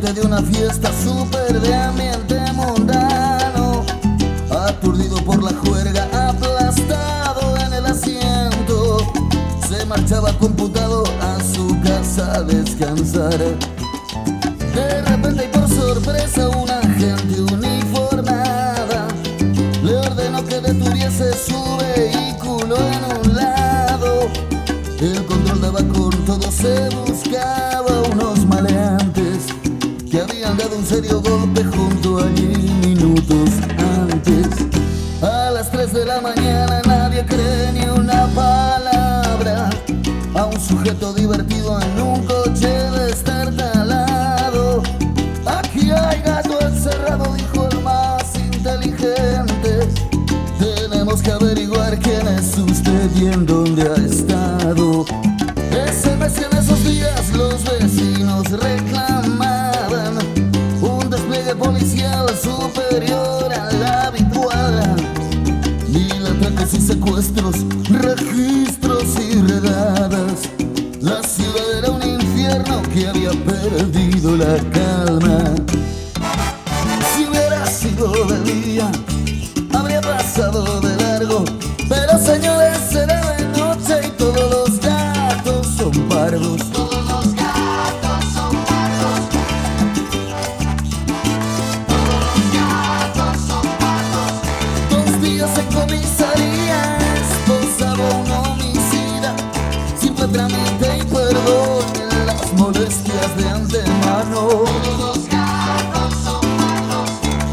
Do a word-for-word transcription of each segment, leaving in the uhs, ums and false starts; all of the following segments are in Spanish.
ambiente de una fiesta súper de ambiente mundano, aturdido por la juerga, aplastado en el asiento, se marchaba computado a su casa a descansar. De repente y por sorpresa una agente uniformada le ordenó que detuviese su vehículo en un lado. El control daba con todo, se buscaba unos maleantes que habían dado un serio golpe junto allí minutos antes. A las tres de la mañana nadie cree ni una palabra a un sujeto divertido en un coche destartalado. Aquí hay gato encerrado, dijo el más inteligente. Tenemos que averiguar quién es usted y en dónde ha estado. Ese mes y en esos días los vecinos reclamaban un despliegue policial superior al habitual. Mil atracos y secuestros, registros y redadas. La ciudad era un infierno que había perdido la calma. Si hubiera sido de día, habría pasado de largo, pero señores, será de noche y todos los gatos son pardos. Todos los gatos son pardos. Todos los gatos son pardos. Dos días en comisaría, esposaba un homicida, sin fue trámite y perdón en las molestias de antemano. Todos los gatos son pardos.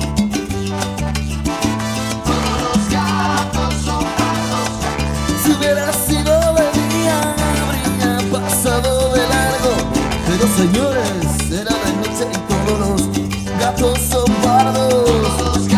Todos los gatos son pardos. Si hubiera sido de día, habría pasado de largo, pero señores, era de noche y todos los gatos son pardos. Todos los